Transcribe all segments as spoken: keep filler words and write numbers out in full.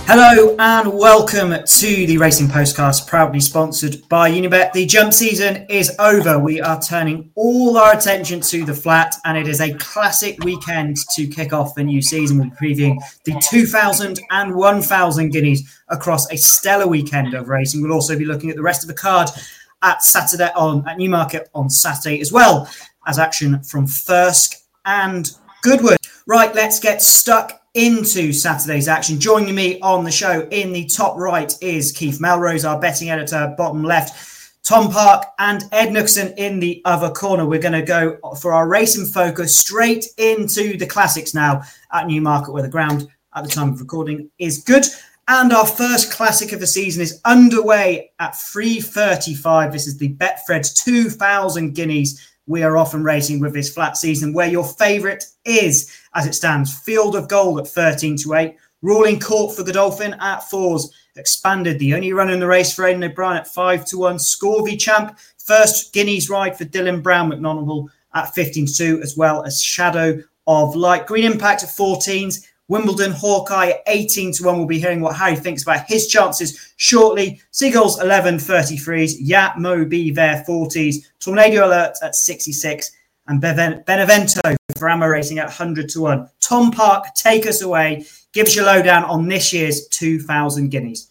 Hello and welcome to the Racing Postcast, proudly sponsored by Unibet. The jump season is over. We are turning all our attention to the flat, and it is a classic weekend to kick off the new season. We'll be previewing the two thousand and one thousand guineas across a stellar weekend of racing. We'll also be looking at the rest of the card at Saturday on at Newmarket on Saturday, as well as action from Thirsk and Goodwood. Right, let's get stuck into Saturday's action. Joining me on the show in the top right is Keith Melrose, our betting editor. Bottom left, Tom Park and Ed Nicholson in the other corner. We're going to go for our racing focus straight into the classics now at Newmarket, where the ground at the time of recording is good. And our first classic of the season is underway at three thirty-five. This is the Betfred two thousand guineas. We are often racing with this flat season, where your favourite is, as it stands, Field of Gold at thirteen to eight. Ruling Court for Godolphin at fours. Expanded, the only run in the race for Aidan O'Brien at five to one. Scorvy Champ, first Guineas ride for Dylan Brown McNonagall at fifteen to two, as well as Shadow of Light. Green Impact at fourteens. Wimbledon Hawkeye at eighteen to one. We'll be hearing what Harry thinks about his chances shortly. Seagulls eleven thirty-threes. Yat Mo B there forties. Tornado Alert at sixty-six. And Benevento for Ammo Racing at one hundred to one. Tom Park, take us away. Give us your lowdown on this year's two thousand guineas.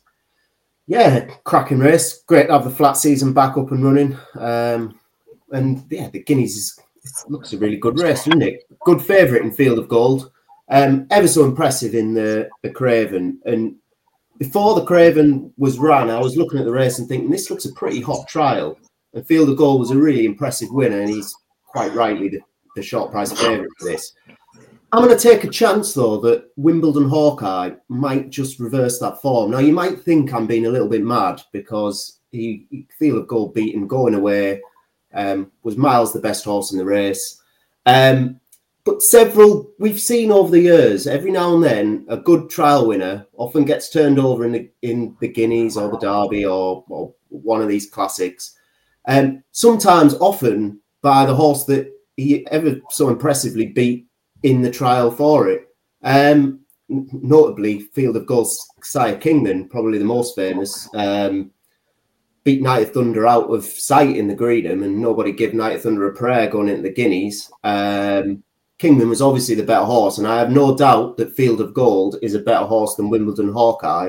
Yeah, cracking race. Great to have the flat season back up and running. Um, and yeah, the guineas is, it looks a really good race, doesn't it? Good favourite in Field of Gold. Um, ever so impressive in the, the Craven. And before the Craven was run, I was looking at the race and thinking, this looks a pretty hot trial. And Field of Gold was a really impressive winner, and he's quite rightly the, the short price favourite for this. I'm going to take a chance, though, that Wimbledon Hawkeye might just reverse that form. Now, you might think I'm being a little bit mad because he, he Field of Gold beat him going away, um, was miles the best horse in the race. Um, But several, we've seen over the years, every now and then, a good trial winner often gets turned over in the in the Guineas or the Derby or, or one of these classics. And um, sometimes, often, by the horse that he ever so impressively beat in the trial for it. Um, notably, Field of Gold's Sire Kingman, probably the most famous, um, beat Night of Thunder out of sight in the Greedham, and nobody gave Night of Thunder a prayer going into the Guineas. Um, Kingman was obviously the better horse, and I have no doubt that Field of Gold is a better horse than Wimbledon Hawkeye.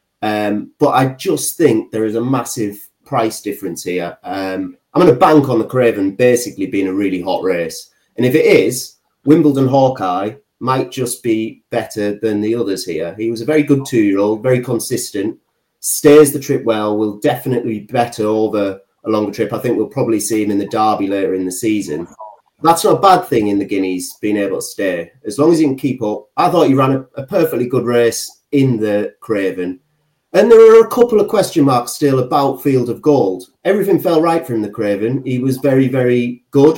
Um, but I just think there is a massive price difference here. Um, I'm going to bank on the Craven basically being a really hot race. And if it is, Wimbledon Hawkeye might just be better than the others here. He was a very good two-year-old, very consistent, stays the trip well, will definitely be better over a longer trip. I think we'll probably see him in the Derby later in the season. That's not a bad thing in the Guineas, being able to stay. As long as he can keep up. I thought he ran a, a perfectly good race in the Craven. And there are a couple of question marks still about Field of Gold. Everything fell right for him, the Craven. He was very, very good.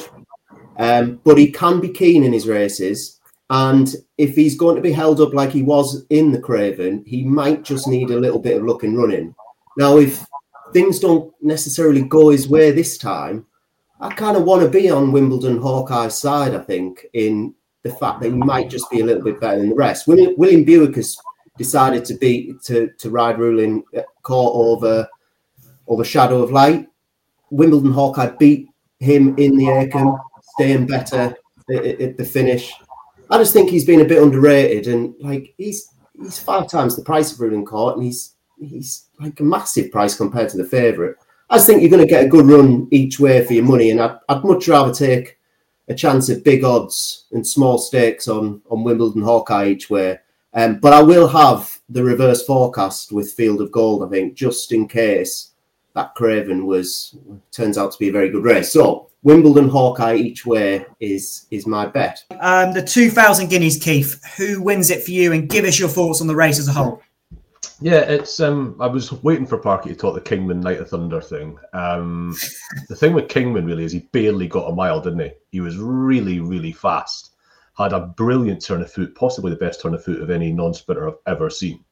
Um, but he can be keen in his races. And if he's going to be held up like he was in the Craven, he might just need a little bit of luck in running. Now, if things don't necessarily go his way this time, I kind of want to be on Wimbledon Hawkeye's side, I think, in the fact that he might just be a little bit better than the rest. William, William Buick has decided to be to, to ride Ruling Court over, over Shadow of Light. Wimbledon Hawkeye beat him in the Acomb, staying better at, at the finish. I just think he's been a bit underrated, and like he's he's five times the price of Ruling Court, and he's he's like a massive price compared to the favourite. I just think you're going to get a good run each way for your money, and I'd, I'd much rather take a chance at big odds and small stakes on, on Wimbledon Hawkeye each way. Um, but I will have the reverse forecast with Field of Gold, I think, just in case that Craven was turns out to be a very good race. So Wimbledon Hawkeye each way is is my bet. Um, the two thousand guineas, Keith. Who wins it for you? And give us your thoughts on the race as a whole. Yeah, it's. Um, I was waiting for Parky to talk the Kingman Night of Thunder thing. Um, the thing with Kingman really is he barely got a mile, didn't he? He was really, really fast. Had a brilliant turn of foot, possibly the best turn of foot of any non-sprinter I've ever seen.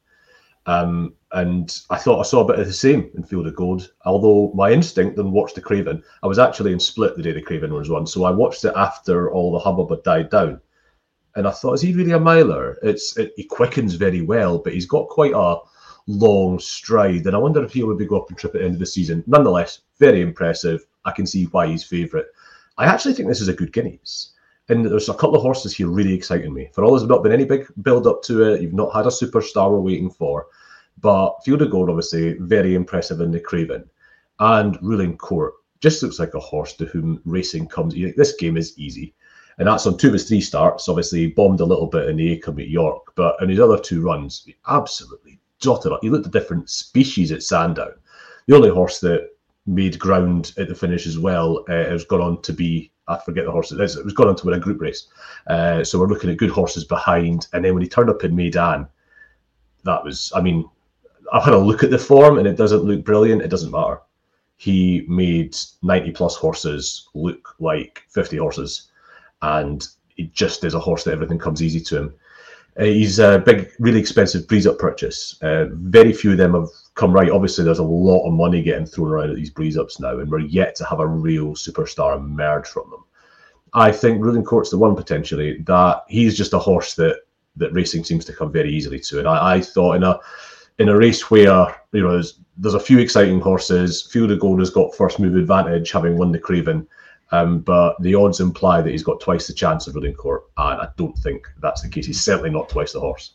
Um, and I thought I saw a bit of the same in Field of Gold. Although my instinct and watched the Craven, I was actually in Split the day the Craven was run, so I watched it after all the hubbub had died down. And I thought, is he really a miler? It's it, he quickens very well, but he's got quite a long stride. And I wonder if he'll maybe go up and trip at the end of the season. Nonetheless, very impressive. I can see why he's favourite. I actually think this is a good Guineas. And there's a couple of horses here really exciting me. For all there's not been any big build-up to it. You've not had a superstar we're waiting for. But Field of Gold, obviously, very impressive in the Craven. And Ruling Court just looks like a horse to whom racing comes. This game is easy. And that's on two of his three starts. Obviously, he bombed a little bit in the Acomb at York. But in his other two runs, he absolutely dotted up. He looked a different species at Sandown. The only horse that made ground at the finish as well uh, has gone on to be, I forget the horse it is, it was gone on to win a group race. Uh, so we're looking at good horses behind. And then when he turned up in Maidan, that was, I mean, I've had a look at the form and it doesn't look brilliant. It doesn't matter. He made ninety plus horses look like fifty horses. And he just is a horse that everything comes easy to him. Uh, he's a big, really expensive breeze up purchase. Uh, very few of them have come right. Obviously, there's a lot of money getting thrown around at these breeze ups now, and we're yet to have a real superstar emerge from them. I think Ruling Court's the one potentially that he's just a horse that that racing seems to come very easily to. And I, I thought in a in a race where you know there's, there's a few exciting horses, Field of Gold has got first move advantage having won the Craven. Um, but the odds imply that he's got twice the chance of Ruling Court, and I don't think that's the case. He's certainly not twice the horse.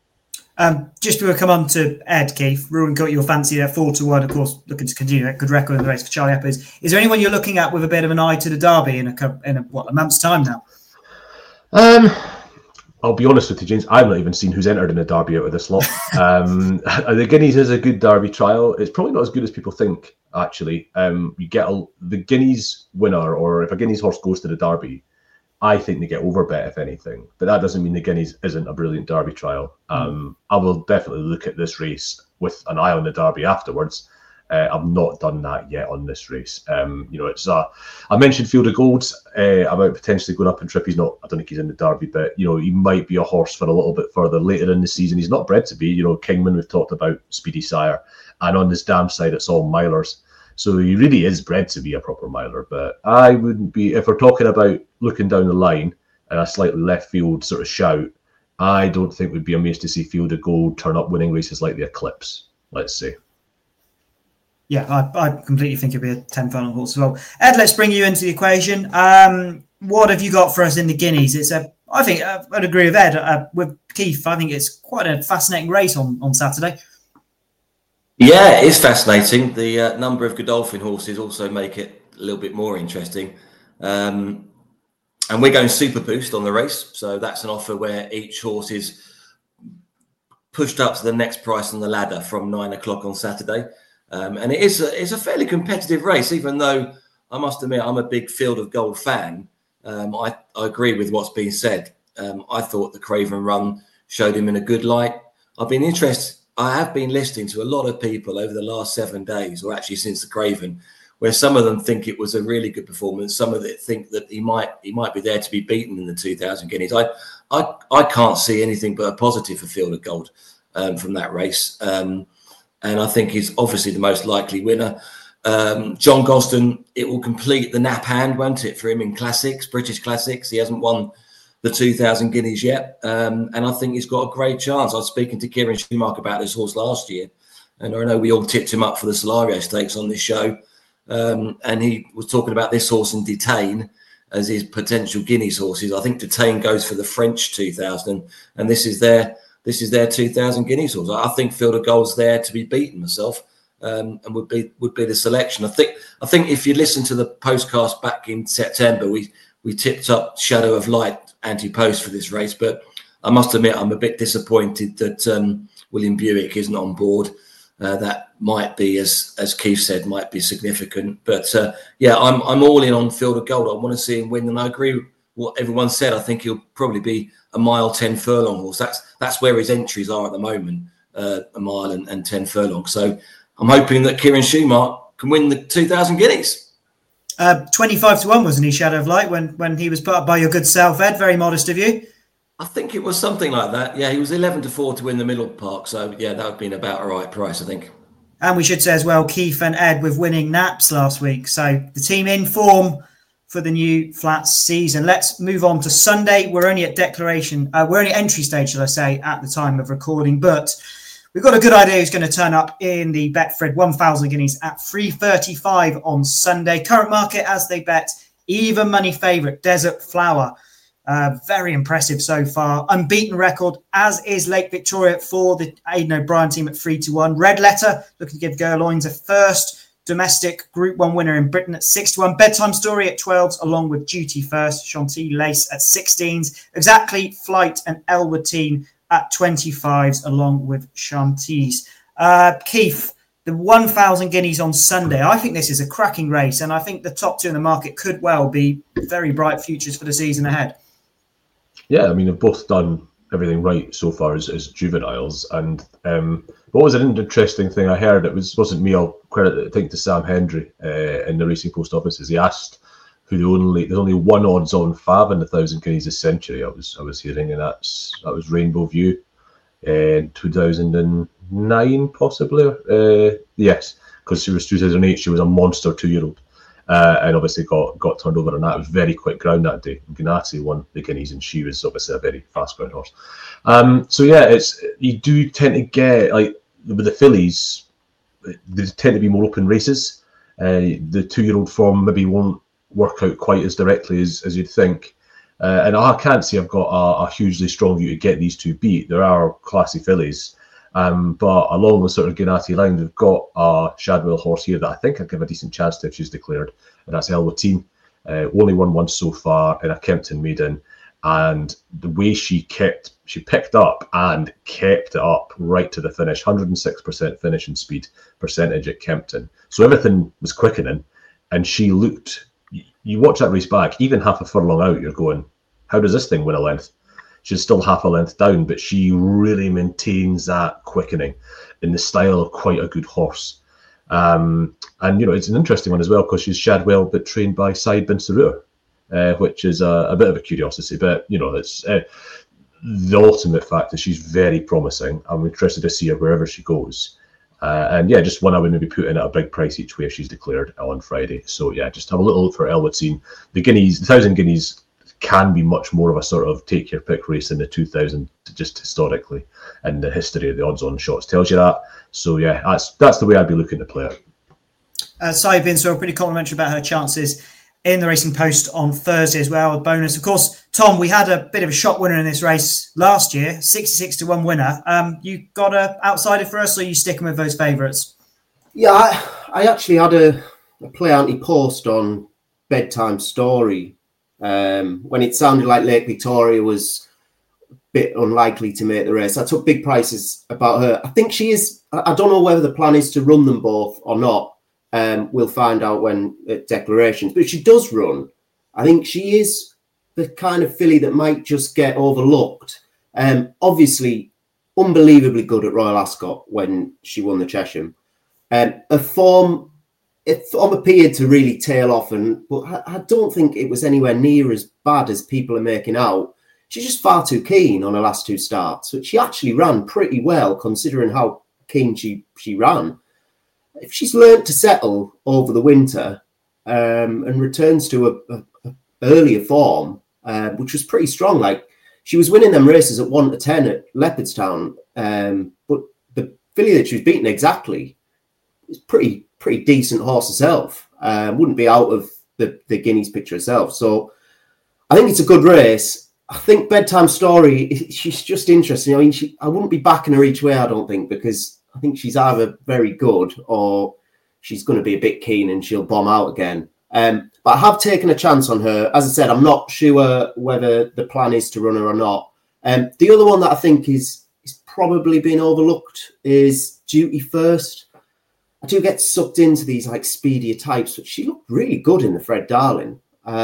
Um, just to come on to Ed, Keith, Ruling Court, your fancy there, four to one, of course, looking to continue that good record in the race for Charlie Eppers. Is there anyone you're looking at with a bit of an eye to the Derby in a in a what a month's time now? Um, I'll be honest with you, James. I've not even seen who's entered in the Derby out of this lot. um, the Guineas is a good Derby trial. It's probably not as good as people think. Actually, um, you get a, the Guineas winner, or if a Guineas horse goes to the Derby, I think they get overbet if anything. But that doesn't mean the Guineas isn't a brilliant Derby trial. Um, I will definitely look at this race with an eye on the Derby afterwards. Uh, I've not done that yet on this race. Um, you know, it's uh, I mentioned Field of Gold uh, about potentially going up and trip. He's not. I don't think he's in the Derby, but you know, he might be a horse for a little bit further later in the season. He's not bred to be. You know, Kingman, we've talked about, Speedy Sire, and on this damn side, it's all milers. So he really is bred to be a proper miler. But I wouldn't be, if we're talking about looking down the line and a slightly left field sort of shout, I don't think we'd be amazed to see Field of Gold turn up winning races like the Eclipse, let's say. Yeah, I, I completely think it'd be a ten furlong horse as well. Ed, let's bring you into the equation. Um, what have you got for us in the Guineas? It's a, I think, uh, I'd agree with Ed. Uh, with Keith, I think it's quite a fascinating race on, on Saturday. Yeah, it is fascinating. The uh, number of Godolphin horses also make it a little bit more interesting. Um, and we're going Super Boost on the race. So that's an offer where each horse is pushed up to the next price on the ladder from nine o'clock on Saturday. Um, and it is a, it's a fairly competitive race, even though I must admit I'm a big Field of Gold fan. Um, I, I agree with what's been said. Um, I thought the Craven run showed him in a good light. I've been interested. I have been listening to a lot of people over the last seven days, or actually since the Craven, where some of them think it was a really good performance. Some of them think that he might he might be there to be beaten in the two thousand Guineas. I I, I can't see anything but a positive for Field of Gold um, from that race. Um, and I think he's obviously the most likely winner. Um, John Gosden, it will complete the nap hand, won't it, for him in classics, British classics. He hasn't won the two thousand Guineas yet. Um, and I think he's got a great chance. I was speaking to Kieran Schumacher about this horse last year. And I know we all tipped him up for the Solario Stakes on this show. Um, and he was talking about this horse and Detain as his potential Guineas horses. I think Detain goes for the French two thousand. And this is their this is their two thousand Guineas horse. I think Field of Gold's there to be beaten myself. Um, and would be would be the selection. I think I think if you listen to the postcast back in September, we we tipped up Shadow of Light anti-post for this race, but I must admit I'm a bit disappointed that um, William Buick isn't on board. Uh, that might be, as as Keith said, might be significant. But uh, yeah, I'm I'm all in on Field of Gold. I want to see him win, and I agree with what everyone said. I think he'll probably be a mile ten furlong horse. That's that's where his entries are at the moment, uh, a mile and, and ten furlong. So I'm hoping that Kieran Schumacher can win the two thousand Guineas. Uh, twenty-five to one, wasn't he, Shadow of Light, when when he was put up by your good self, Ed? Very modest of you. I think it was something like that. Yeah, he was eleven to four to win the Middle Park. So, yeah, that would have been about a right price, I think. And we should say as well, Keith and Ed with winning naps last week. So the team in form for the new flat season. Let's move on to Sunday. We're only at declaration. Uh, we're only entry stage, shall I say, at the time of recording, but we've got a good idea who's going to turn up in the Betfred one thousand guineas at three thirty-five on Sunday. Current market as they bet, even money favourite, Desert Flower. Uh, very impressive so far. Unbeaten record, as is Lake Victoria for the Aidan O'Brien team at three to one. Red Letter looking to give Girloins a first domestic Group one winner in Britain at six to one. Bedtime Story at twelves, along with Duty First. Chantilly Lace at sixteens. Exactly Flight and Elwood Team at twenty-fives, along with Chantilly's. Uh, Keith, the one thousand guineas on Sunday. I think this is a cracking race, and I think the top two in the market could well be very bright futures for the season ahead. Yeah, I mean, they've both done everything right so far as, as juveniles. And um, what was an interesting thing I heard, it was, wasn't me, I'll credit it, I think, to Sam Hendry uh, in the Racing Post offices. He asked who the only, there's only one odds on Fab in the thousand guineas this century, I was I was hearing, and that's that was Rainbow View in two thousand nine, possibly. Uh, yes, because she was two thousand eight, she was a monster two-year-old. Uh, and obviously got got turned over on that. It was very quick ground that day. Ganassi won the guineas, and she was obviously a very fast ground horse. Um, so yeah, it's you do tend to get, like with the fillies, they tend to be more open races. Uh, the two-year-old form maybe won't work out quite as directly as, as you'd think. Uh, and I can't say I've got a, a hugely strong view to get these two beat. There are classy fillies. Um, but along the sort of Gennady line, we've got a Shadwell horse here that I think I'd give a decent chance to if she's declared, and that's Elwood Team. Uh, only won once so far in a Kempton maiden, and the way she kept, she picked up and kept it up right to the finish. one hundred six percent finishing speed percentage at Kempton, so everything was quickening, and she looked. You watch that race back, even half a furlong out, you're going, how does this thing win a length? She's still half a length down, but she really maintains that quickening in the style of quite a good horse. Um, and, you know, it's an interesting one as well because she's Shadwell, but trained by Said Bin Sarur, uh, which is a, a bit of a curiosity. But, you know, it's uh, the ultimate fact that she's very promising. I'm interested to see her wherever she goes. Uh, and, yeah, just one I would maybe put in at a big price each way if she's declared on Friday. So, yeah, just have a little look for Elwood Scene. The guineas, the thousand guineas, can be much more of a sort of take your pick race in the two thousand, just historically, and the history of the odds on shots tells you that. So yeah, that's that's the way I'd be looking to play it. Uh, Said Bin Sarur, pretty complimentary about her chances in the Racing Post on Thursday as well. A bonus, of course. Tom, we had a bit of a shot winner in this race last year, sixty-six to one winner. Um, you got a outsider for us, or are you sticking with those favourites? Yeah, I, I actually had a, a play anti-post on Bedtime Story. Um, when it sounded like Lake Victoria was a bit unlikely to make the race. I took big prices about her. I think she is, I don't know whether the plan is to run them both or not. Um, we'll find out when at declarations, but she does run. I think she is the kind of filly that might just get overlooked. Um, obviously, unbelievably good at Royal Ascot when she won the Chesham. Um, her form, it appeared to really tail off, and but I, I don't think it was anywhere near as bad as people are making out. She's just far too keen on her last two starts, but she actually ran pretty well considering how keen she, she ran. If she's learnt to settle over the winter um, and returns to a, a, a earlier form, uh, which was pretty strong, like she was winning them races at one to ten at Leopardstown, um, but the filly that she was beating exactly is pretty pretty decent horse herself. Uh, wouldn't be out of the, the Guineas picture herself. So I think it's a good race. I think Bedtime Story, she's just interesting. I mean, she, I wouldn't be backing her each way, I don't think, because I think she's either very good or she's going to be a bit keen and she'll bomb out again. Um, but I have taken a chance on her. As I said, I'm not sure whether the plan is to run her or not. Um, the other one that I think is, is probably being overlooked is Duty First. I do get sucked into these like speedier types, but she looked really good in the Fred Darling.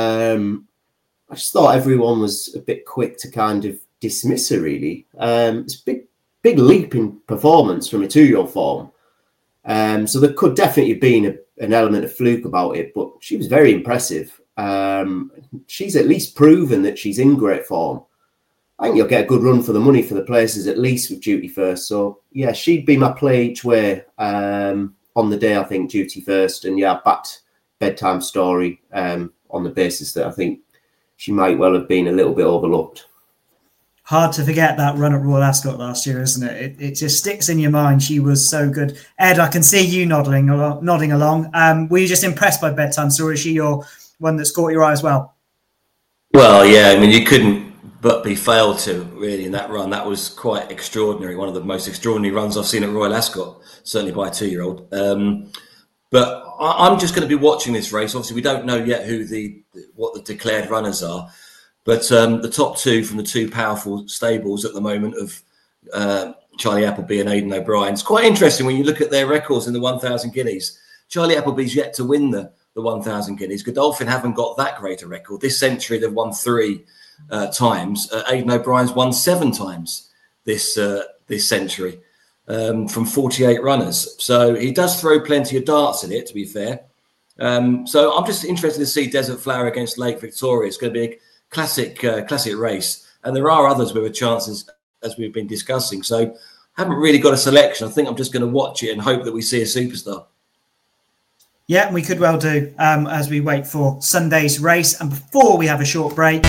Um, I just thought everyone was a bit quick to kind of dismiss her, really. Um, it's a big, big leap in performance from a two-year-old form. Um, so there could definitely have been a, an element of fluke about it, but she was very impressive. Um, she's at least proven that she's in great form. I think you'll get a good run for the money for the places, at least with Duty First. So, yeah, she'd be my play each way. Um, on the day, I think, Duty First. And, yeah, backed Bedtime Story um, on the basis that I think she might well have been a little bit overlooked. Hard to forget that run at Royal Ascot last year, isn't it? It, it just sticks in your mind. She was so good. Ed, I can see you nodding along. Nodding along. Um, were you just impressed by Bedtime Story? Is she your one that's caught your eye as well? Well, yeah. I mean, you couldn't but be failed to, really, in that run. That was quite extraordinary. One of the most extraordinary runs I've seen at Royal Ascot, certainly by a two-year-old. Um, but I, I'm just going to be watching this race. Obviously, we don't know yet who the what the declared runners are. But um, the top two from the two powerful stables at the moment of uh, Charlie Appleby and Aidan O'Brien. It's quite interesting when you look at their records in the one thousand Guineas. Charlie Appleby's yet to win the, the one thousand Guineas. Godolphin haven't got that great a record. This century, they've won three uh, times. Uh, Aidan O'Brien's won seven times this uh, this century um, from forty-eight runners. So he does throw plenty of darts in it, to be fair. Um, so I'm just interested to see Desert Flower against Lake Victoria. It's going to be a Classic, uh, classic race, and there are others with chances, as we've been discussing. So, haven't really got a selection. I think I'm just going to watch it and hope that we see a superstar. Yeah, we could well do um, as we wait for Sunday's race, and before we have a short break.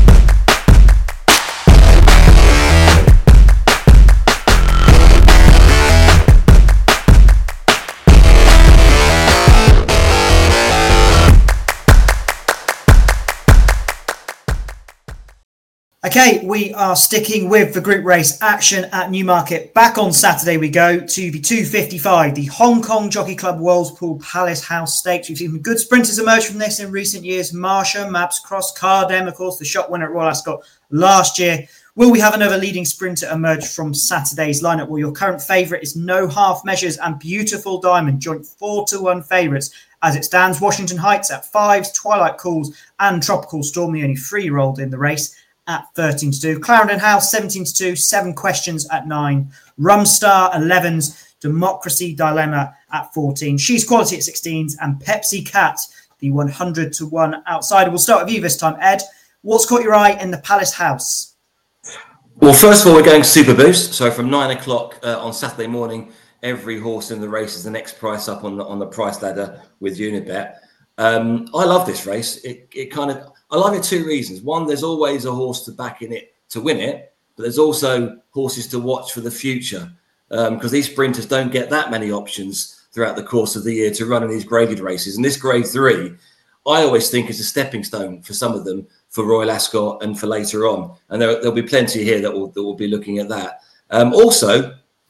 Okay, we are sticking with the group race action at Newmarket. Back on Saturday we go to the two fifty-five, the Hong Kong Jockey Club Whirlpool Palace House Stakes. We've seen some good sprinters emerge from this in recent years. Marsha, Maps Cross, Cardem, of course, the shot winner at Royal Ascot last year. Will we have another leading sprinter emerge from Saturday's lineup? Well, your current favourite is No Half Measures and Beautiful Diamond, joint four to one favourites. As it stands, Washington Heights at fives, Twilight Calls and Tropical Storm, the only three-year-old in the race, at thirteen to two. Clarendon House, seventeen to two. Seven Questions at nine. Rumstar, elevens. Democracy Dilemma at fourteen. She's Quality at sixteens. And Pepsi Cat, the one hundred to one outsider. We'll start with you this time, Ed. What's caught your eye in the Palace House? Well, first of all, we're going Super Boost. So from nine o'clock uh, on Saturday morning, every horse in the race is the next price up on the, on the price ladder with Unibet. Um, I love this race. It, it kind of... I like it two reasons. One, there's always a horse to back in it to win it, but there's also horses to watch for the future because um, these sprinters don't get that many options throughout the course of the year to run in these graded races. And this grade three, I always think is a stepping stone for some of them for Royal Ascot and for later on. And there, there'll be plenty here that will, that will be looking at that. Um, also,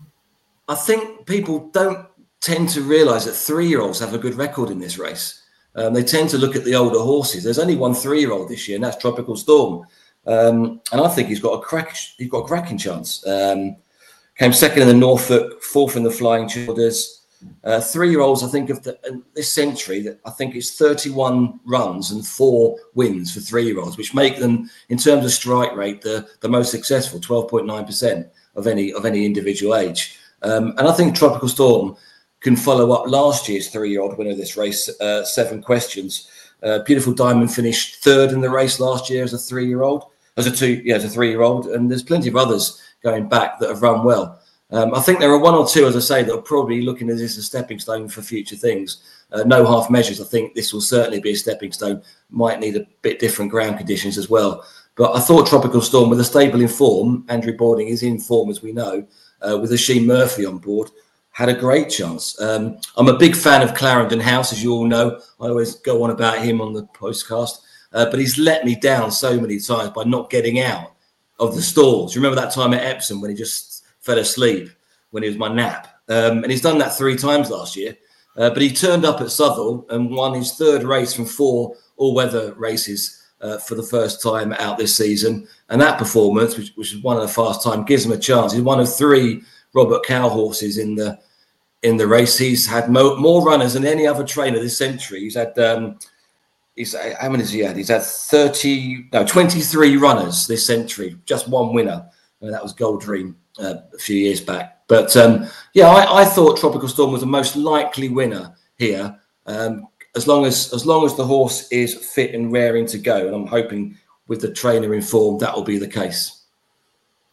I think people don't tend to realise that three-year-olds have a good record in this race. Um, they tend to look at the older horses. There's only one three-year-old this year, and that's Tropical Storm. Um, and I think he's got a crack. He's got a cracking chance. Um, came second in the Norfolk, fourth in the Flying Childers. Uh, three-year-olds, I think, of the, uh, this century, that I think it's thirty-one runs and four wins for three-year-olds, which make them, in terms of strike rate, the, the most successful, twelve point nine percent of any of any individual age. Um, and I think Tropical Storm can follow up last year's three-year-old winner of this race, uh, Seven Questions. Uh, Beautiful Diamond finished third in the race last year as a three-year-old, as a two, yeah, as a three-year-old, and there's plenty of others going back that have run well. Um, I think there are one or two, as I say, that are probably looking at this as a stepping stone for future things. Uh, no Half Measures. I think this will certainly be a stepping stone. Might need a bit different ground conditions as well. But I thought Tropical Storm, with a stable in form, Andrew Bording is in form, as we know, uh, with Oisin Murphy on board, had a great chance. Um, I'm a big fan of Clarendon House, as you all know. I always go on about him on the postcast. Uh, but he's let me down so many times by not getting out of the stalls. You remember that time at Epsom when he just fell asleep when he was my nap? Um, and he's done that three times last year. Uh, but he turned up at Southwell and won his third race from four all-weather races uh, for the first time out this season. And that performance, which, which is one of the fast time, gives him a chance. He's one of three Robert Cow horses in the in the race. He's had mo- more runners than any other trainer this century. He's had, um, he's how many has he had? He's had thirty, no, twenty-three runners this century, just one winner. And that was Gold Dream uh, a few years back. But um, yeah, I, I thought Tropical Storm was the most likely winner here, um, as long as as long as the horse is fit and raring to go. And I'm hoping with the trainer informed that will be the case.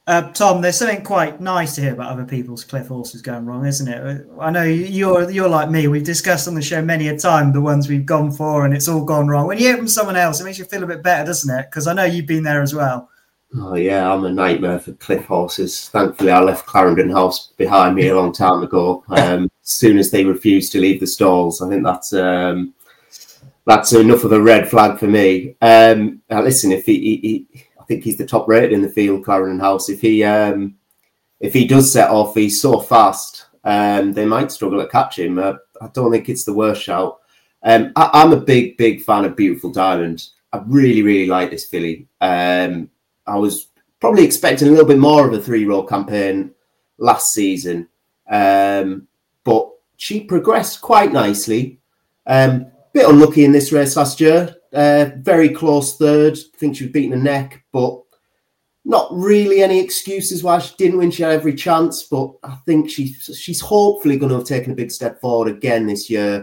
Uh, Tom, there's something quite nice to hear about other people's cliff horses going wrong, isn't it? I know you're you're like me. We've discussed on the show many a time the ones we've gone for, and it's all gone wrong. When you hear from someone else, it makes you feel a bit better, doesn't it? Because I know you've been there as well. Oh yeah, I'm a nightmare for cliff horses. Thankfully, I left Clarendon House behind me a long time ago. Um, as soon as they refused to leave the stalls, I think that's um, that's enough of a red flag for me. Um, now listen, if he, he, he I think he's the top rated in the field, Clarendon House. If he um, if he does set off, he's so fast. Um, they might struggle to catch him. Uh, I don't think it's the worst shout. Um, I, I'm a big, big fan of Beautiful Diamond. I really, really like this filly. Um, I was probably expecting a little bit more of a three-row campaign last season, um, but she progressed quite nicely. Um, bit unlucky in this race last year. Uh, very close third. I think she was beating the neck, but not really any excuses why she didn't win. She had every chance, but I think she, she's hopefully going to have taken a big step forward again this year.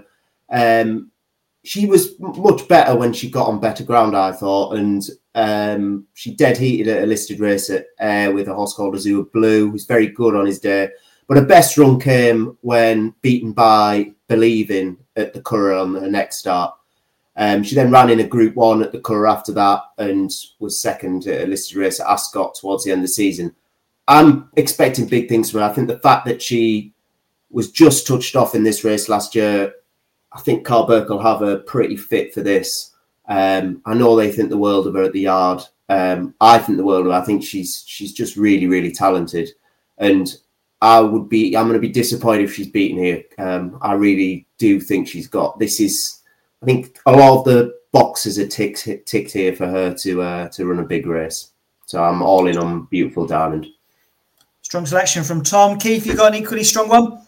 Um, she was much better when she got on better ground, I thought, and um, she dead heated at a listed race at, uh, with a horse called Azure Blue, who's very good on his day. But her best run came when beaten by Believing at the Curragh on her next start. Um, she then ran in a Group One at the Curragh after that and was second at a listed race at Ascot towards the end of the season. I'm expecting big things from her. I think the fact that she was just touched off in this race last year, I think Carl Burke will have her pretty fit for this. Um, I know they think the world of her at the yard. Um, I think the world of her. I think she's she's just really, really talented. And I would be, I'm going to be disappointed if she's beaten here. Um, I really do think she's got, this is, I think a lot of the boxes are ticked, ticked here for her to uh, to run a big race. So I'm all in on Beautiful Diamond. Strong selection from Tom. Keith, you got an equally strong one?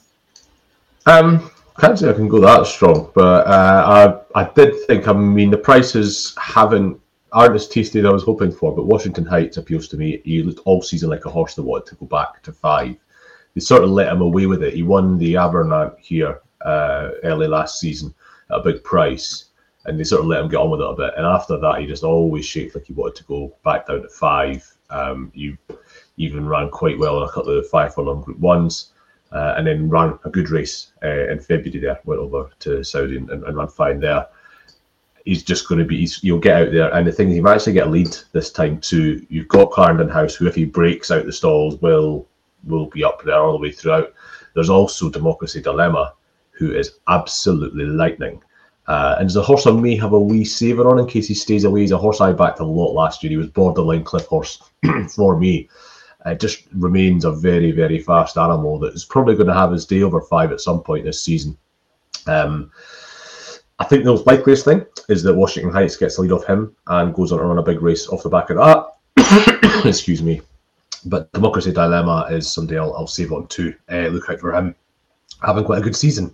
Um, can't say I can go that strong, but uh, I I did think, I mean, the prices haven't aren't as tasty as I was hoping for, but Washington Heights appeals to me. He looked all season like a horse that wanted to go back to five. They sort of let him away with it. He won the Abernant here uh, early last season at a big price, and they sort of let him get on with it a bit. And after that, he just always shaped like he wanted to go back down to five. Um, you even ran quite well in a couple of five furlong Group Ones, uh, and then ran a good race uh, in February there. Went over to Saudi and, and ran fine there. He's just going to be, he's, you'll get out there. And the thing is, you might actually get a lead this time too. You've got Clarendon House, who if he breaks out the stalls, will will be up there all the way throughout. There's also Democracy Dilemma, who is absolutely lightning. Uh, and there's a horse I may have a wee saver on in case he stays away. He's a horse I backed a lot last year. He was borderline cliff horse for me. It just remains a very, very fast animal that is probably going to have his day over five at some point this season. Um, I think the most likeliest thing is that Washington Heights gets the lead off him and goes on to run a big race off the back of that. Excuse me. But Democracy Dilemma is somebody I'll, I'll save on too. Uh, look out for him having quite a good season.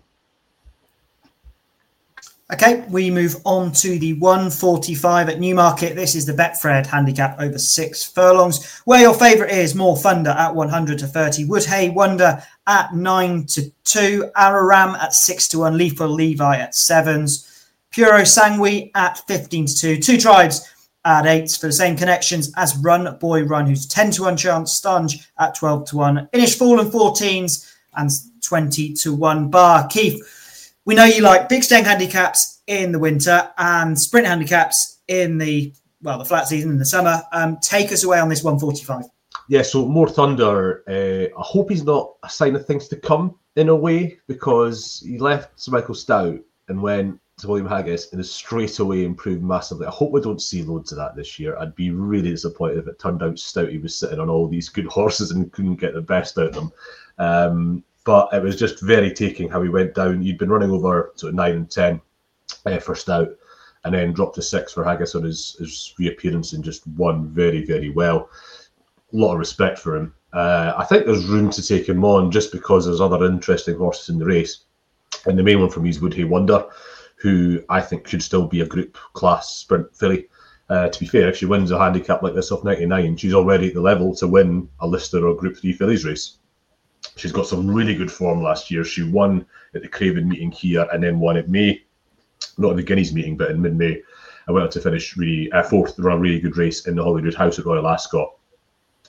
Okay, we move on to the one forty-five at Newmarket. This is the Betfred handicap over six furlongs, where your favourite is More Thunder at one hundred to thirty, Woodhay Wonder at nine to two, Araram at six to one, Lethal Levi at sevens, Puro Sangui at fifteen to two, Two Tribes at eights for the same connections as Run Boy Run, who's ten to one chance, Stunge at twelve to one, Inish Fallen fourteens and twenty to one bar. Keith, we know you like big staying handicaps in the winter and sprint handicaps in the, well, the flat season in the summer. Um, take us away on this one forty-five. Yeah, so More Thunder, uh, I hope he's not a sign of things to come in a way, because he left Sir Michael Stout and went to William Haggis and has straight away improved massively. I hope we don't see loads of that this year. I'd be really disappointed if it turned out Stouty was sitting on all these good horses and couldn't get the best out of them. Um, but it was just very taking how he went down. He'd been running over sort of nine and ten uh, for Stout, and then dropped to six for Haggis on his, his reappearance and just won very, very well. A lot of respect for him. Uh, I think there's room to take him on just because there's other interesting horses in the race. And the main one for me is Woodhay Wonder, who I think should still be a group class sprint filly. Uh, to be fair, if she wins a handicap like this off ninety-nine, she's already at the level to win a Lister or Group three fillies race. She's got some really good form last year. She won at the Craven meeting here and then won at May, not at the Guineas meeting, but in mid-May. I went on to finish really uh, fourth, run a really good race in the Holyrood House at Royal Ascot.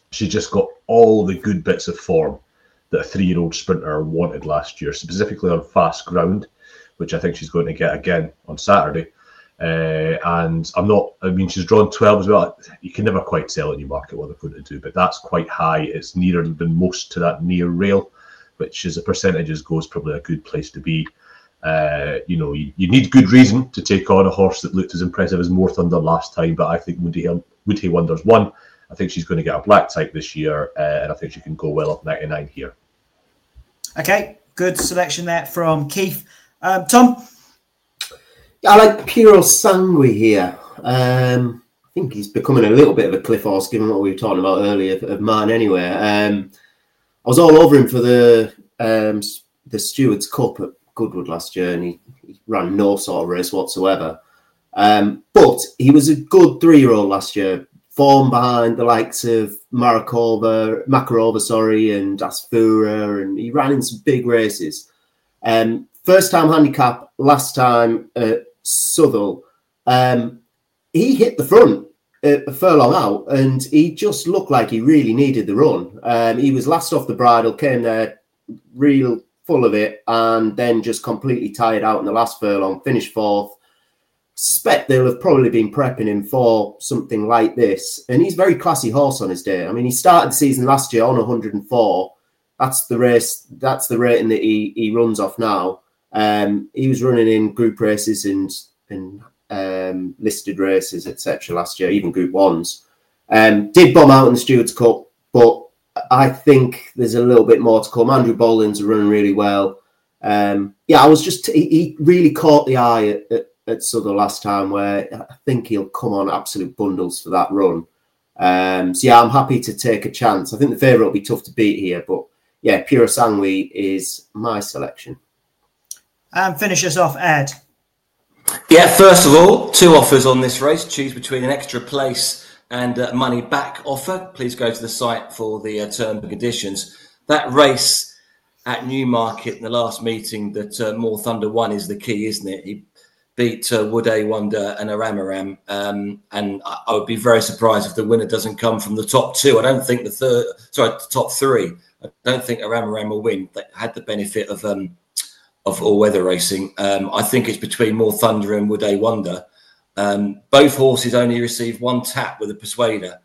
She just got all the good bits of form that a three-year-old sprinter wanted last year, specifically on fast ground, which I think she's going to get again on Saturday. Uh, and I'm not, I mean, she's drawn twelve as well. You can never quite tell in Newmarket what they're going to do, but that's quite high. It's nearer than most to that near rail, which as a percentages goes, probably a good place to be. Uh, you know, you, you need good reason to take on a horse that looked as impressive as More Thunder last time, but I think Woody, Woody Wonder's won. I think she's going to get a black type this year, uh, and I think she can go well off ninety-nine here. Okay, good selection there from Keith. Um, Tom? I like Puro Sangue here. Um, I think he's becoming a little bit of a cliff horse, given what we were talking about earlier of, of mine anyway. Um, I was all over him for the um, the Stewards Cup at Goodwood last year, and he, he ran no sort of race whatsoever. Um, but he was a good three-year-old last year, form behind the likes of Marakova, Makarova, sorry, and Asfura, and he ran in some big races. Um, first time handicap last time at Southwell. Um, he hit the front a furlong out, and he just looked like he really needed the run. Um, he was last off the bridle, came there real full of it, and then just completely tired out in the last furlong, finished fourth. Suspect they'll have probably been prepping him for something like this. And he's a very classy horse on his day. I mean, he started the season last year on one hundred and four. That's the race, that's the rating that he, he runs off now. Um, he was running in group races and, and um, listed races, et cetera last year, even group ones. Um, did bomb out in the Stewards Cup, but I think there's a little bit more to come. Andrew Boland's running really well. Um, yeah, I was just, he, he really caught the eye at, at at Southwell last time, where I think he'll come on absolute bundles for that run. Um, so yeah, I'm happy to take a chance. I think the favourite will be tough to beat here, but yeah, Puro Sangue is my selection. And finish us off, Ed. Yeah, first of all, two offers on this race. Choose between an extra place and a money back offer. Please go to the site for the uh, terms and conditions. That race at Newmarket in the last meeting that uh, More Thunder won is the key, isn't it? He beat uh, Wood A Wonder and Aramaram, um, and I, I would be very surprised if the winner doesn't come from the top two. I don't think the third, sorry, the top three. I don't think Aramaram will win. They had the benefit of um, of all weather racing. Um, I think it's between More Thunder and Wood A Wonder. Um, both horses only received one tap with a Persuader.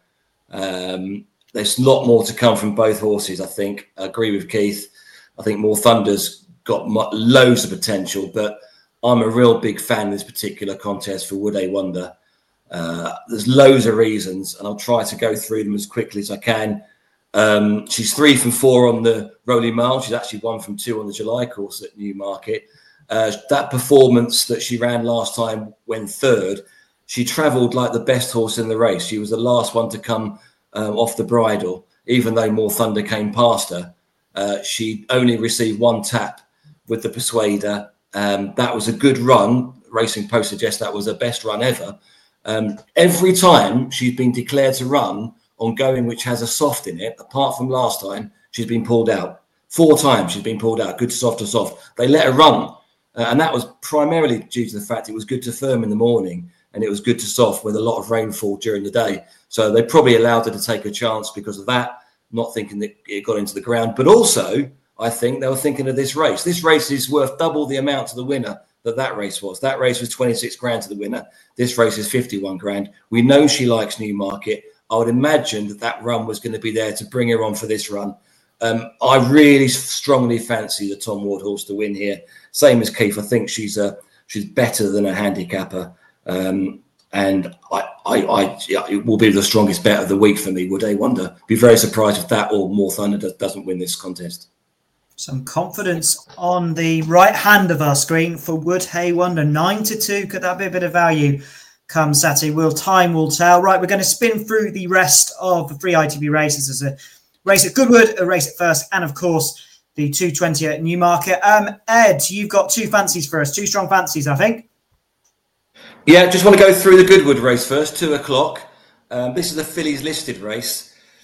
Um, there's a lot more to come from both horses. I think. I agree with Keith. I think More Thunder's got loads of potential, but I'm a real big fan of this particular contest for Wood A Wonder. Uh, there's loads of reasons, and I'll try to go through them as quickly as I can. Um, she's three from four on the Rolling Mile. She's actually one from two on the July course at Newmarket. Uh, that performance that she ran last time when third, she travelled like the best horse in the race. She was the last one to come um, off the bridle, even though More Thunder came past her. Uh, she only received one tap with the Persuader. Um, that was a good run. Racing Post suggests that was her best run ever. Um, every time she's been declared to run on going, which has a soft in it, apart from last time, she's been pulled out. Four times she's been pulled out, good soft to soft. They let her run. Uh, and that was primarily due to the fact it was good to firm in the morning and it was good to soft with a lot of rainfall during the day. So they probably allowed her to take a chance because of that, not thinking that it got into the ground. But also, I think they were thinking of this race. This race is worth double the amount to the winner that that race was. That race was twenty-six grand to the winner. This race is fifty-one grand. We know she likes Newmarket. I would imagine that that run was going to be there to bring her on for this run. Um, I really strongly fancy the Tom Ward horse to win here. Same as Keith. I think she's a, she's better than a handicapper. Um, and I, I, I, yeah, it will be the strongest bet of the week for me, Would A Wonder. Be very surprised if that or More Thunder doesn't win this contest. Some confidence on the right hand of our screen for Wood A Wonder. Nine to two. Could that be a bit of value come Saturday? Will time will tell. Right, we're going to spin through the rest of the free I T B races. There's a race at Goodwood, a race at First, and of course the two twenty at Newmarket. Um, Ed, you've got two fancies for us. Two strong fancies, I think. Yeah, just want to go through the Goodwood race first. Two o'clock. Um, this is a fillies listed race.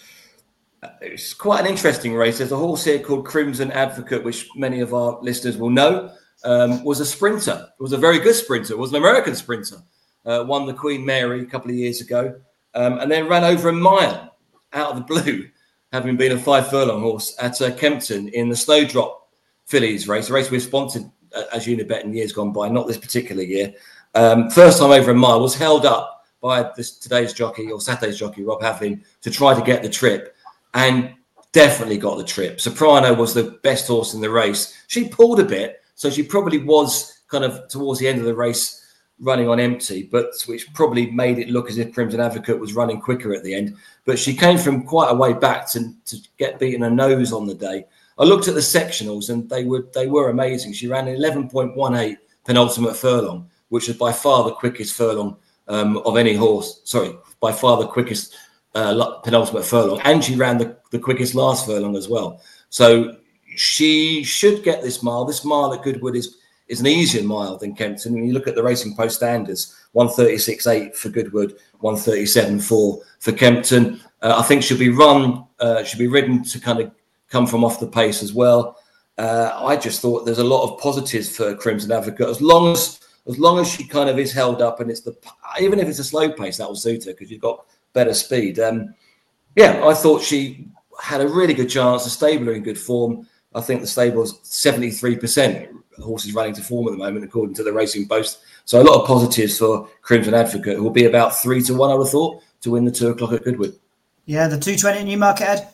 It's quite an interesting race. There's a horse here called Crimson Advocate, which many of our listeners will know, um, was a sprinter. It was a very good sprinter. It was an American sprinter. Uh, won the Queen Mary a couple of years ago, um, and then ran over a mile out of the blue, having been a five furlong horse at uh, Kempton in the Snowdrop Fillies race, a race we've sponsored uh, as Unibet in years gone by, not this particular year. Um, first time over a mile, was held up by this today's jockey or Saturday's jockey, Rob Havlin, to try to get the trip, and definitely got the trip. Soprano was the best horse in the race. She pulled a bit, so she probably was kind of towards the end of the race running on empty, but which probably made it look as if Crimson Advocate was running quicker at the end. But she came from quite a way back to, to get beaten a nose on the day. I looked at the sectionals and they were they were amazing. She ran eleven point one eight penultimate furlong, which is by far the quickest furlong um, of any horse. Sorry, by far the quickest uh, penultimate furlong. And she ran the, the quickest last furlong as well. So she should get this mile. This mile at Goodwood is is an easier mile than Kempton. When you look at the Racing Post standards, one thirty-six eight for Goodwood, one thirty-seven four for Kempton. Uh, I think should be run, uh, should be ridden to kind of come from off the pace as well. Uh, I just thought there's a lot of positives for Crimson Advocate. As long as as long as she kind of is held up, and it's the even if it's a slow pace, that will suit her because you've got better speed. Um, yeah, I thought she had a really good chance. The stable are in good form. I think the stable's seventy-three percent horses running to form at the moment, according to the Racing Post. So a lot of positives for Crimson Advocate, who will be about three to one, I would have thought, to win the two o'clock at Goodwood. Yeah, the two twenty at Newmarket, Ed?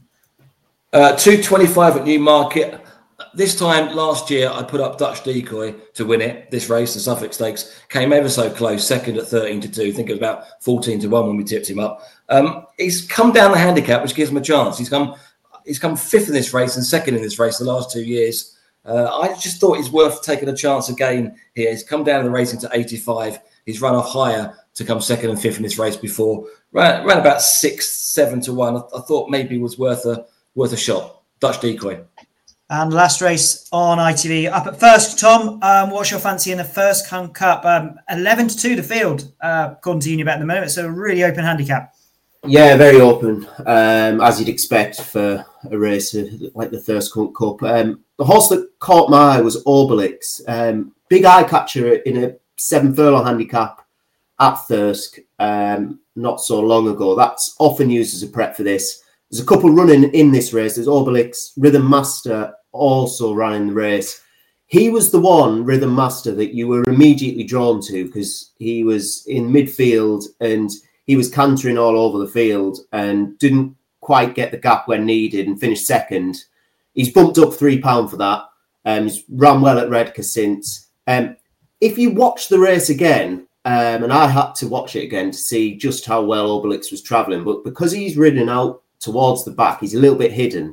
Uh, two twenty-five at Newmarket. This time last year, I put up Dutch Decoy to win it. This race, the Suffolk Stakes, came ever so close, second at thirteen to two. I think it was about fourteen to one when we tipped him up. Um, he's come down the handicap, which gives him a chance. He's come, he's come fifth in this race and second in this race the last two years. Uh, I just thought he's worth taking a chance again here. He's come down the racing to eighty-five. He's run off higher to come second and fifth in this race before. Ran, ran about six, seven to one. I, I thought maybe it was worth a worth a shot. Dutch Decoy. And last race on I T V. Up at first, Tom, um, what's your fancy in the First Hunt Cup? Um, eleven to two the field, uh, according to Unibet at the moment. It's a really open handicap. Yeah, very open, um, as you'd expect for a race like the First Hunt Cup. Um, the horse that caught my eye was Obelix. Um, big eye catcher in a seven furlong handicap at Thirsk um, not so long ago. That's often used as a prep for this. There's a couple running in this race. There's Obelix. Rhythm Master also ran in the race. He was the one, Rhythm Master, that you were immediately drawn to because he was in midfield and he was cantering all over the field and didn't quite get the gap when needed and finished second. He's bumped up three pounds for that. Um, he's ran well at Redcar since. Um, if you watch the race again, um, and I had to watch it again to see just how well Obelix was travelling, but because he's ridden out towards the back, he's a little bit hidden.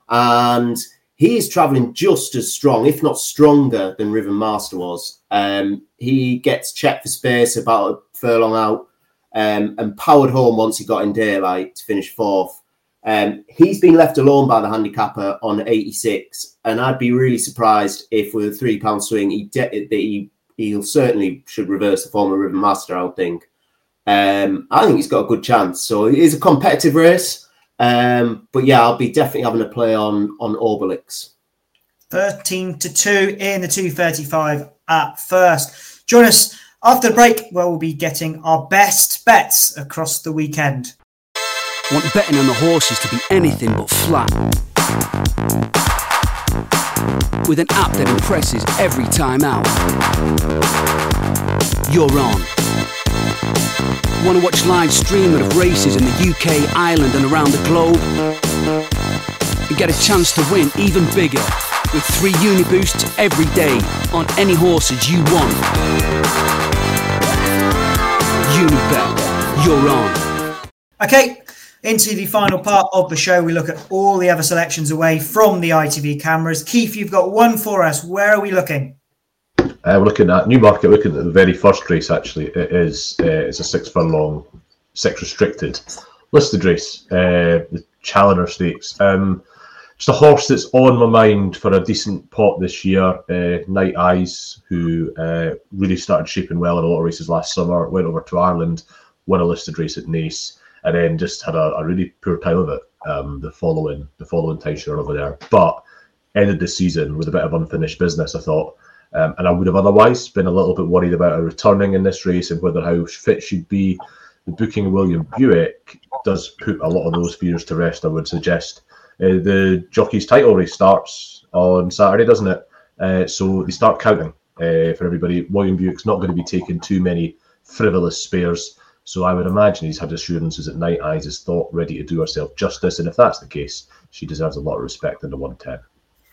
And he is travelling just as strong, if not stronger, than Rhythm Master was. Um, he gets checked for space about a furlong out um, and powered home once he got in daylight to finish fourth. Um, he's been left alone by the handicapper on eighty-six, and I'd be really surprised if with a three pound swing, he de- that he he'll certainly should reverse the form of Rhythm Master, I would think. Um, I think he's got a good chance. So it is a competitive race. Um, but yeah, I'll be definitely having a play on on Obelix. thirteen to two in the two thirty-five at First. Join us after the break where we'll be getting our best bets across the weekend. Want betting on the horses to be anything but flat? With an app that impresses every time out. You're on. Want to watch live streaming of races in the U K, Ireland and around the globe? And get a chance to win even bigger with three Uniboosts every day on any horses you want. Unibet, you're on. Okay, into the final part of the show, we look at all the other selections away from the I T V cameras. Keith, you've got one for us. Where are we looking? Uh, we're looking at Newmarket, looking at the very first race, actually. It is uh, it's a six furlong, six restricted listed race, uh, the Challoner Stakes. Um, just a horse that's on my mind for a decent pot this year. Uh, Night Eyes, who uh, really started shaping well in a lot of races last summer, went over to Ireland, won a listed race at Naas, and then just had a, a really poor time of it um, the following the following time she ran over there. But ended the season with a bit of unfinished business, I thought. Um, and I would have otherwise been a little bit worried about her returning in this race and whether how fit she'd be. the booking of William Buick does put a lot of those fears to rest, I would suggest. Uh, the jockey's title race starts on Saturday, doesn't it? Uh, so they start counting uh, for everybody. William Buick's not going to be taking too many frivolous spares. So I would imagine he's had assurances that Night Eyes is thought ready to do herself justice. And if that's the case, she deserves a lot of respect in the one ten.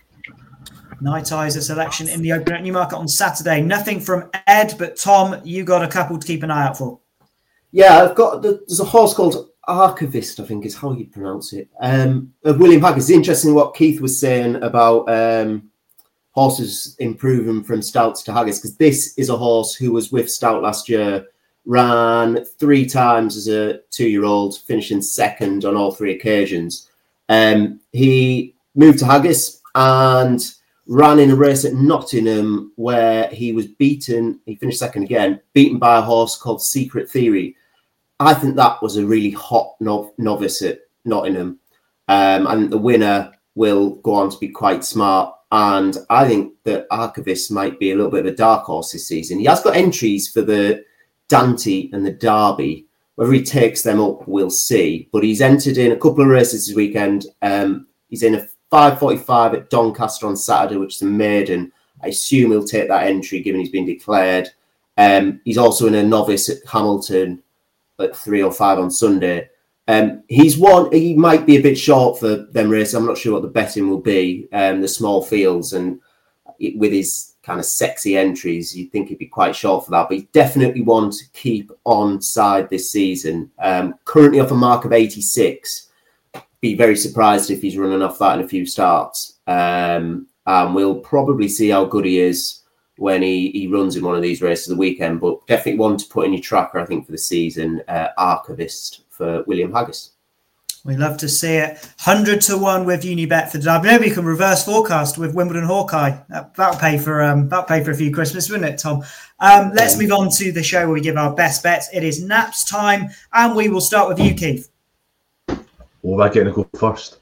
Night Eyes a selection in the Open at Newmarket on Saturday. Nothing from Ed, but Tom, you got a couple to keep an eye out for. Yeah, I've got, there's a horse called Archivist, I think is how you pronounce it. Um, of William Haggis. It's interesting what Keith was saying about um, horses improving from Stouts to Haggis, because this is a horse who was with Stout last year, ran three times as a two-year-old, finishing second on all three occasions. Um, he moved to Haggis and ran in a race at Nottingham where he was beaten, he finished second again, beaten by a horse called Secret Theory. I think that was a really hot nov- novice at Nottingham. Um, and the winner will go on to be quite smart. And I think that Archivist might be a little bit of a dark horse this season. He has got entries for the Dante and the Derby. Whether he takes them up, we'll see. But he's entered in a couple of races this weekend. Um, he's in a five forty-five at Doncaster on Saturday, which is a maiden. I assume he'll take that entry, given he's been declared. Um, he's also in a novice at Hamilton at three or five on Sunday. Um, he's one. He might be a bit short for them races. I'm not sure what the betting will be. Um, the small fields, and it, with his kind of sexy entries, you'd think he'd be quite short for that. But he definitely one to keep on side this season. Um, currently off a mark of eighty-six. Be very surprised if he's running off that in a few starts. Um, and we'll probably see how good he is when he, he runs in one of these races of the weekend. But definitely one to put in your tracker, I think, for the season. Uh, Archivist for William Haggis. We love to see it. one hundred to one with Unibet for the Derby. Maybe you can reverse forecast with Wimbledon Hawkeye. That, that'll pay for um, that'll pay for a few Christmas, wouldn't it, Tom? Um, let's move on to the show where we give our best bets. It is Naps time, and we will start with you, Keith. Well, am I getting to go first?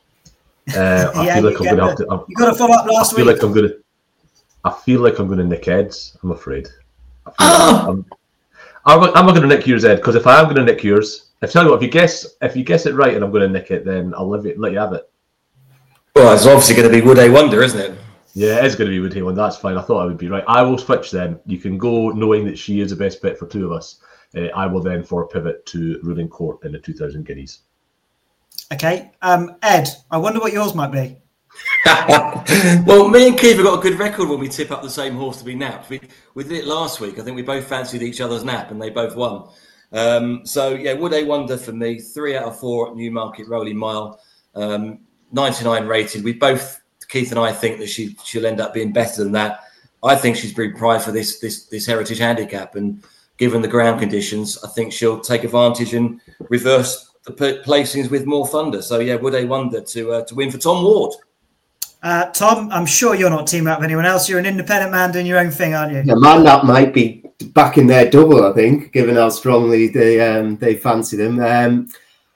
Uh, I yeah, feel like I'm going to have to. I'm, you got to follow up last I feel week. like I'm going to. I feel like I'm going to nick Ed's. I'm afraid. I feel like I'm, I'm, I'm not going to nick yours, Ed, because if I am going to nick yours, I tell you what, if you guess, if you guess it right, and I'm going to nick it, then I'll let you, let you have it. Well, it's obviously going to be Wood A Wonder, isn't it? Yeah, it is going to be Wood A Wonder. That's fine. I thought I would be right. I will switch then. You can go knowing that she is the best bet for two of us. Uh, I will then for pivot to Ruling Court in the two thousand guineas. Okay, um, Ed, I wonder what yours might be. Well, me and Keith have got a good record when we tip up the same horse to be napped. We, we did it last week. I think we both fancied each other's nap and they both won. Um, so, yeah, Wood A Wonder for me. Three out of four at Newmarket Rolling Mile. Um, ninety-nine rated. We both, Keith and I, think that she, she'll end up being better than that. I think she's been primed for this, this, this Heritage Handicap. And given the ground conditions, I think she'll take advantage and reverse the placings with more thunder. So, yeah, Wood A Wonder to uh, to win for Tom Ward. Uh, Tom, I'm sure you're not teaming up with anyone else. You're an independent man doing your own thing, aren't you? Yeah, man, that might be back in their double, I think, given how strongly they um, they fancy them. Um,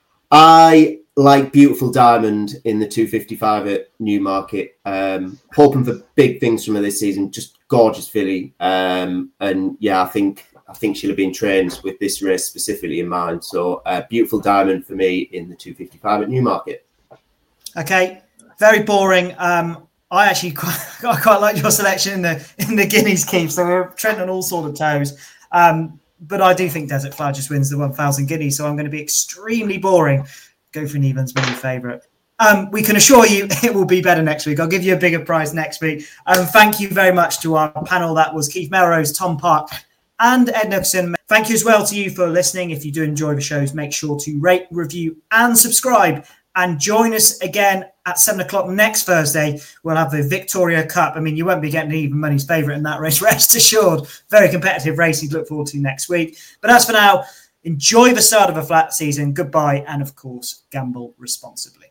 I like Beautiful Diamond in the two fifty-five at Newmarket. Um, hoping for big things from her this season. Just gorgeous filly. Um, and, yeah, I think... I think she'll have been trained with this race specifically in mind. So, uh, Beautiful Diamond for me in the two fifty-five at Newmarket. Okay, very boring. Um, I actually quite, I quite like your selection in the in the Guineas, Keith. So we're treading on all sort of toes. Um, but I do think Desert Flower just wins the one thousand Guineas. So I'm going to be extremely boring. Go for Neven's mini favourite. Um, we can assure you it will be better next week. I'll give you a bigger prize next week. Um, thank you very much to our panel. That was Keith Melrose, Tom Park, and Ed Nicholson. Thank you as well to you for listening. If you do enjoy the shows, make sure to rate, review, and subscribe. And join us again at seven o'clock next Thursday. We'll have the Victoria Cup. I mean, you won't be getting even money's favourite in that race, rest assured. Very competitive race to look forward to next week. But as for now, enjoy the start of a flat season. Goodbye. And of course, gamble responsibly.